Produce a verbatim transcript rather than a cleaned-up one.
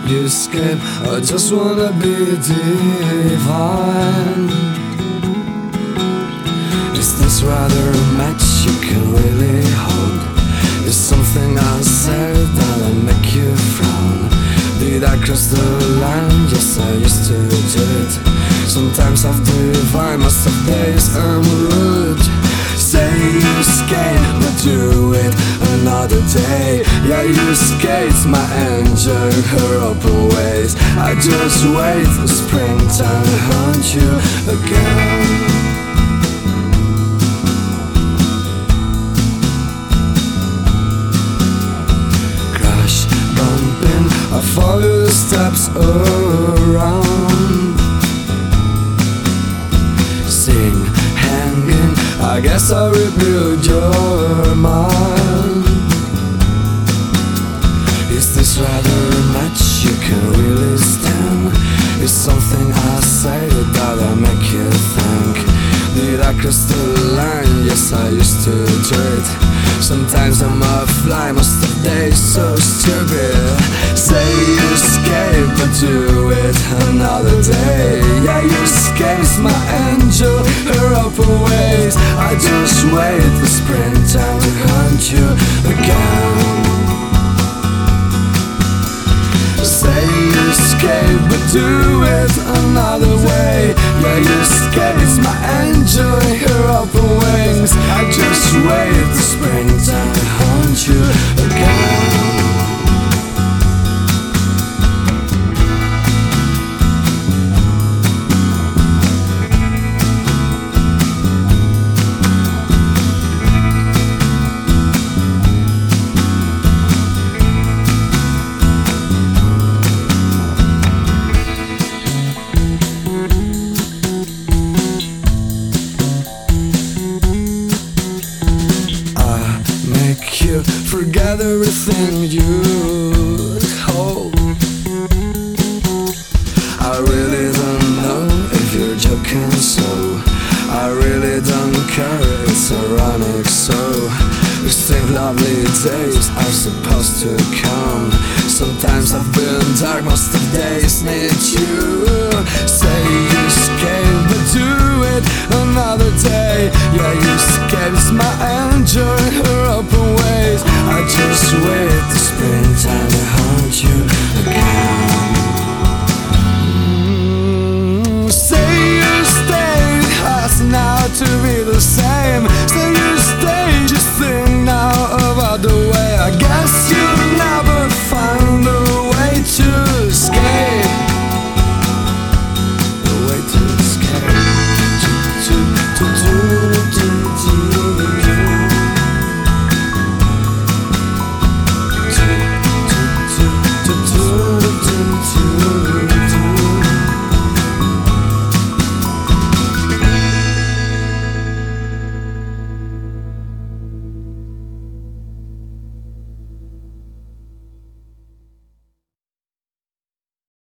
you escape. I just wanna be divine. Is this rather a match you can really hold? Is something I said that'll make you frown? Did I cross the line? Yes, I used to do it. Sometimes I'm divine, most of days I'm rude. Say you escape, but do it another day. Yeah, you escaped my angel, her open ways. I just wait for springtime to haunt you again. Crash, bumping, I follow the steps around. Sing, hanging, I guess I'll rebuild your mind. Is this rather a match you can really stand? Is something I say that'll make you think? Did I cross the line? Yes, I used to do it. Sometimes I'm a fly, most of the days so stupid. Say you escape, but do it another day. Yeah, you escape's my angel, her open ways. I just wait for springtime to hunt you again. Say you escape, but do it another way. Yeah, you escape's my angel, her open wings. I just wait for springtime to hunt you again. You forget everything you hold. I really don't know if you're joking, so I really don't care, it's ironic. So we think lovely days are supposed to come. Sometimes I've been dark, most of the days need you. Say you escape, but do it another day. Yeah, you escape, it's my angel, her open ways. I just wait the springtime to haunt you again. Mm, say you stayed, has now to be the same.